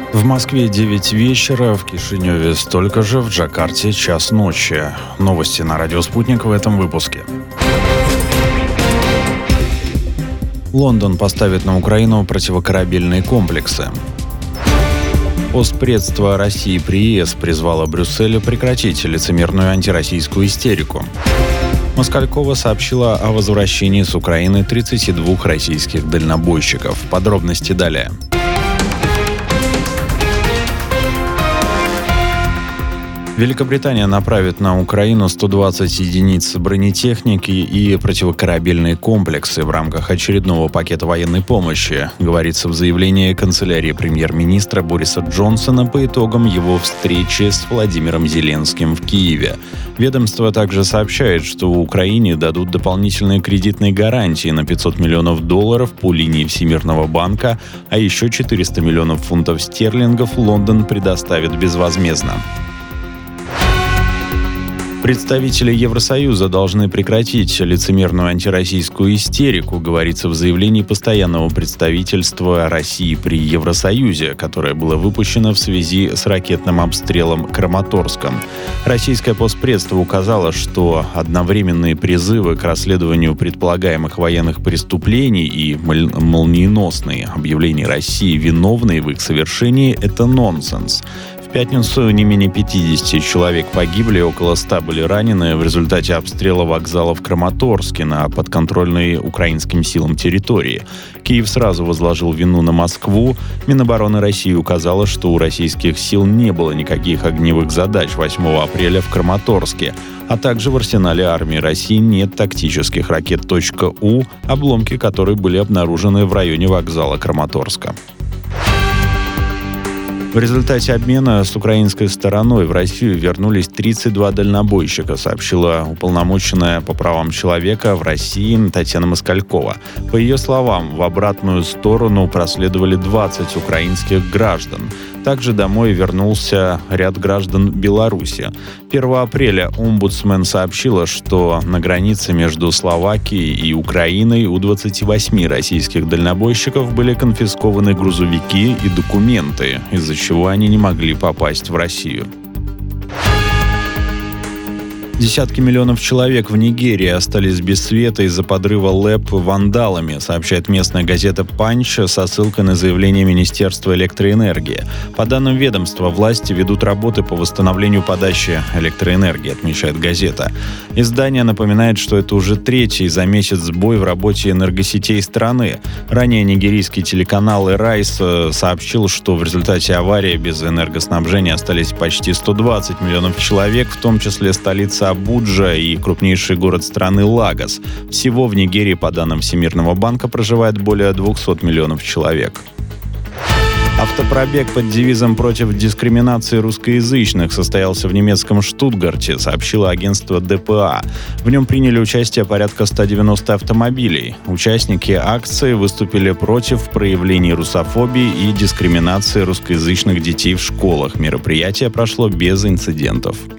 В Москве 9 вечера, в Кишиневе столько же, в Джакарте час ночи. Новости на радио «Спутник» в этом выпуске. Лондон поставит на Украину противокорабельные комплексы. Постпредство России при ЕС призвало Брюссель прекратить лицемерную антироссийскую истерику. Москалькова сообщила о возвращении с Украины 32 российских дальнобойщиков. Подробности далее. Великобритания направит на Украину 120 единиц бронетехники и противокорабельные комплексы в рамках очередного пакета военной помощи, говорится в заявлении канцелярии премьер-министра Бориса Джонсона по итогам его встречи с Владимиром Зеленским в Киеве. Ведомство также сообщает, что Украине дадут дополнительные кредитные гарантии на $500 миллионов по линии Всемирного банка, а еще 400 миллионов фунтов стерлингов Лондон предоставит безвозмездно. Представители Евросоюза должны прекратить лицемерную антироссийскую истерику, говорится в заявлении постоянного представительства России при Евросоюзе, которое было выпущено в связи с ракетным обстрелом Краматорска. Российское постпредство указало, что одновременные призывы к расследованию предполагаемых военных преступлений и молниеносные объявления России виновной в их совершении – это нонсенс. В пятницу не менее 50 человек погибли, около 100 были ранены в результате обстрела вокзала в Краматорске на подконтрольной украинским силам территории. Киев сразу возложил вину на Москву. Минобороны России указала, что у российских сил не было никаких огневых задач 8 апреля в Краматорске, а также в арсенале армии России нет тактических ракет .У, обломки которых были обнаружены в районе вокзала Краматорска. В результате обмена с украинской стороной в Россию вернулись 32 дальнобойщика, сообщила уполномоченная по правам человека в России Татьяна Москалькова. По ее словам, в обратную сторону проследовали 20 украинских граждан. Также домой вернулся ряд граждан Беларуси. 1 апреля омбудсмен сообщила, что на границе между Словакией и Украиной у 28 российских дальнобойщиков были конфискованы грузовики и документы, из-за чего они не могли попасть в Россию. Десятки миллионов человек в Нигерии остались без света из-за подрыва ЛЭП вандалами, сообщает местная газета «Панч» со ссылкой на заявление Министерства электроэнергии. По данным ведомства, власти ведут работы по восстановлению подачи электроэнергии, отмечает газета. Издание напоминает, что это уже третий за месяц сбой в работе энергосетей страны. Ранее нигерийский телеканал «Райс» сообщил, что в результате аварии без энергоснабжения остались почти 120 миллионов человек, в том числе столица Абуджа и крупнейший город страны Лагос. Всего в Нигерии, по данным Всемирного банка, проживает более 200 миллионов человек. Автопробег под девизом «Против дискриминации русскоязычных» состоялся в немецком Штутгарте, сообщило агентство ДПА. В нем приняли участие порядка 190 автомобилей. Участники акции выступили против проявлений русофобии и дискриминации русскоязычных детей в школах. Мероприятие прошло без инцидентов.